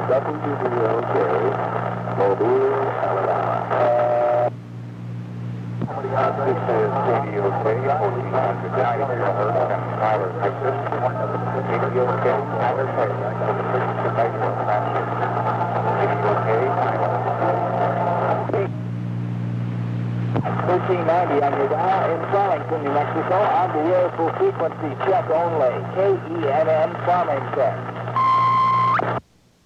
WWOK, Mobile, Alabama. This is KDOK, 1490 kilohertz, and Tyler, Texas. KDOK, Tyler, Texas. KDOK, 1390 on your dial in Farmington, New Mexico. On the air for frequency check only. KENN Farmington.